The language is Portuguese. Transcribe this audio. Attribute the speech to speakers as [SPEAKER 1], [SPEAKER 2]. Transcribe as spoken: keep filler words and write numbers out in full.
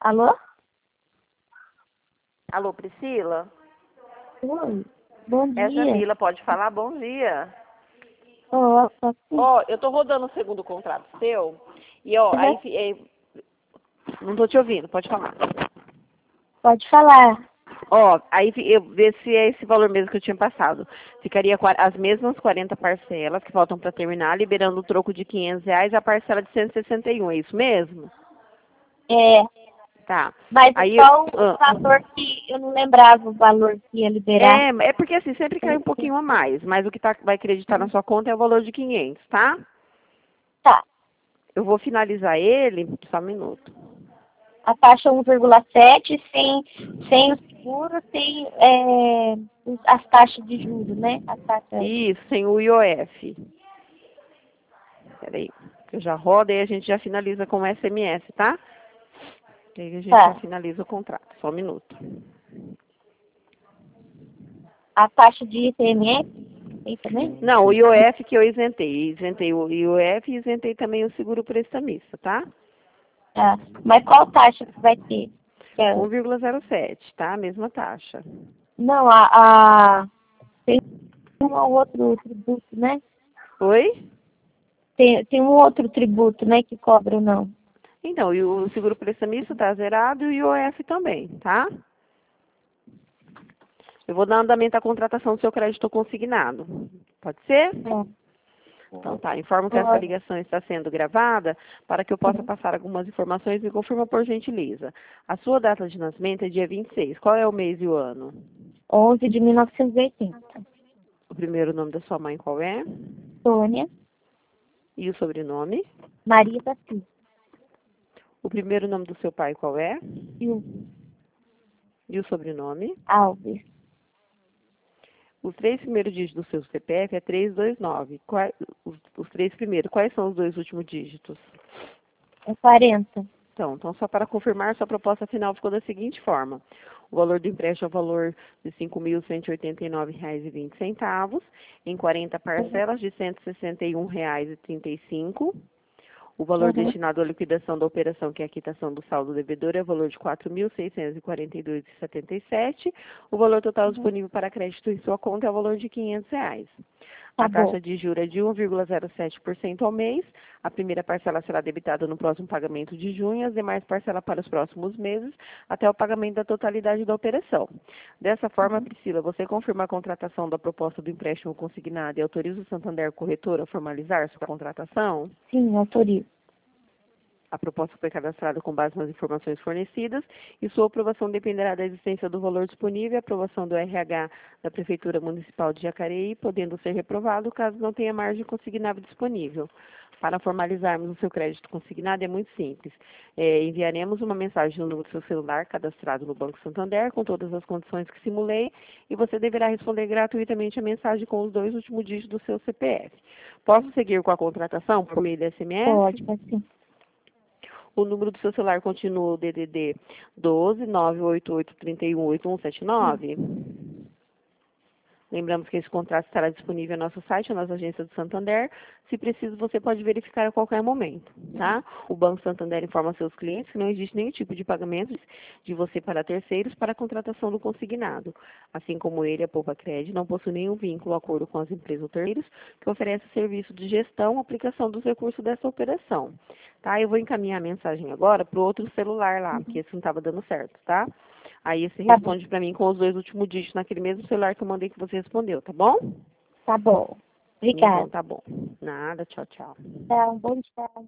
[SPEAKER 1] Alô?
[SPEAKER 2] Alô, Priscila?
[SPEAKER 1] Oi. Bom
[SPEAKER 2] É
[SPEAKER 1] dia.
[SPEAKER 2] Jamila, pode falar? Bom dia.
[SPEAKER 1] Ó, só que
[SPEAKER 2] Ó, eu tô rodando o segundo contrato seu. E, ó,
[SPEAKER 1] você
[SPEAKER 2] aí...
[SPEAKER 1] já
[SPEAKER 2] é, não tô te ouvindo, pode falar.
[SPEAKER 1] pode falar.
[SPEAKER 2] Ó, aí eu ver se é esse valor mesmo que eu tinha passado. Ficaria qua- as mesmas quarenta parcelas que faltam para terminar, liberando o troco de quinhentos reais e a parcela de cento e sessenta e um, é isso mesmo?
[SPEAKER 1] É,
[SPEAKER 2] Tá.
[SPEAKER 1] mas
[SPEAKER 2] Aí,
[SPEAKER 1] só o
[SPEAKER 2] ah,
[SPEAKER 1] valor que eu não lembrava o valor que ia liberar.
[SPEAKER 2] é, é porque assim, sempre cai um pouquinho a mais, mas o que tá, vai acreditar na sua conta é o valor de quinhentos, tá?
[SPEAKER 1] Tá.
[SPEAKER 2] Eu vou finalizar ele, só um minuto.
[SPEAKER 1] A taxa um vírgula sete sem, sem o seguro, sem é, os- as taxas de juros, né? As taxas.
[SPEAKER 2] Isso, sem o I O F. Peraí, que eu já rodo e a gente já finaliza com o S M S, tá? E aí a gente já
[SPEAKER 1] Tá.
[SPEAKER 2] finaliza o contrato, só um minuto.
[SPEAKER 1] A taxa de I C M S tem também?
[SPEAKER 2] Não, o I O F que eu isentei. Isentei o I O F e isentei também o seguro prestamista, tá?
[SPEAKER 1] Tá. Mas qual taxa que vai ter? Que é-
[SPEAKER 2] um vírgula zero sete, tá? Mesma taxa.
[SPEAKER 1] Não, a, a tem um outro tributo, né?
[SPEAKER 2] Oi?
[SPEAKER 1] Tem, tem um outro tributo, né, que cobra ou não?
[SPEAKER 2] Então, e o seguro prestamista tá zerado e o I O F também, tá? Eu vou dar andamento à contratação do seu crédito consignado. Pode ser?
[SPEAKER 1] É.
[SPEAKER 2] Então tá, informo que essa
[SPEAKER 1] Pode.
[SPEAKER 2] ligação está sendo gravada para que eu possa passar algumas informações. Me confirma por gentileza. A sua data de nascimento é dia vinte e seis. Qual é o mês e o ano?
[SPEAKER 1] onze de mil novecentos e oitenta.
[SPEAKER 2] O primeiro nome da sua mãe qual é?
[SPEAKER 1] Sônia
[SPEAKER 2] E o sobrenome?
[SPEAKER 1] Maria da Silva.
[SPEAKER 2] O primeiro nome do seu pai qual é?
[SPEAKER 1] Silva
[SPEAKER 2] E o sobrenome?
[SPEAKER 1] Alves.
[SPEAKER 2] Os três primeiros dígitos do seu C P F é trezentos e vinte e nove. Quais, os, os três primeiros, quais são os dois últimos dígitos?
[SPEAKER 1] É quarenta.
[SPEAKER 2] Então, então, só para confirmar, sua proposta final ficou da seguinte forma. O valor do empréstimo é o valor de cinco mil cento e oitenta e nove reais e vinte centavos, em quarenta parcelas de cento e sessenta e um reais e trinta e cinco centavos. O valor
[SPEAKER 1] Uhum.
[SPEAKER 2] destinado à liquidação da operação, que é a quitação do saldo devedor, é o valor de quatro mil seiscentos e quarenta e dois reais e setenta e sete centavos. O valor total disponível para crédito em sua conta é o valor de quinhentos reais.
[SPEAKER 1] Tá
[SPEAKER 2] A
[SPEAKER 1] bom.
[SPEAKER 2] taxa de juros é de um vírgula zero sete por cento ao mês. A primeira parcela será debitada no próximo pagamento de junho, as demais parcelas para os próximos meses, até o pagamento da totalidade da operação. Dessa forma, Priscila, você confirma a contratação da proposta do empréstimo consignado e autoriza o Santander Corretora a formalizar sua contratação?
[SPEAKER 1] Sim, autorizo.
[SPEAKER 2] A proposta foi cadastrada com base nas informações fornecidas e sua aprovação dependerá da existência do valor disponível e aprovação do R H da Prefeitura Municipal de Jacareí, podendo ser reprovado caso não tenha margem consignável disponível. Para formalizarmos o seu crédito consignado é muito simples. É, enviaremos uma mensagem no número do seu celular cadastrado no Banco Santander com todas as condições que simulei e você deverá responder gratuitamente a mensagem com os dois últimos dígitos do seu C P F. Posso seguir com a contratação por meio do S M S?
[SPEAKER 1] Pode, pode sim.
[SPEAKER 2] O número do seu celular continua o D D D doze, nove oito oito, três um, oito um sete nove. Lembramos que esse contrato estará disponível no nosso site, nas agências do Santander. Se preciso, você pode verificar a qualquer momento, tá? O Banco Santander informa seus clientes que não existe nenhum tipo de pagamento de você para terceiros para a contratação do consignado. Assim como ele, a Poupa Cred, não possui nenhum vínculo ou acordo com as empresas ou terceiros que oferecem serviço de gestão ou aplicação dos recursos dessa operação. Tá? Eu vou encaminhar a mensagem agora para o outro celular lá, porque esse não estava dando certo, tá? Aí você
[SPEAKER 1] Tá bom.
[SPEAKER 2] responde para mim com os dois últimos dígitos naquele mesmo celular que eu mandei que você respondeu, tá bom?
[SPEAKER 1] Tá bom.
[SPEAKER 2] Então
[SPEAKER 1] Obrigada.
[SPEAKER 2] tá bom. Nada, tchau, tchau.
[SPEAKER 1] Tchau, bom dia.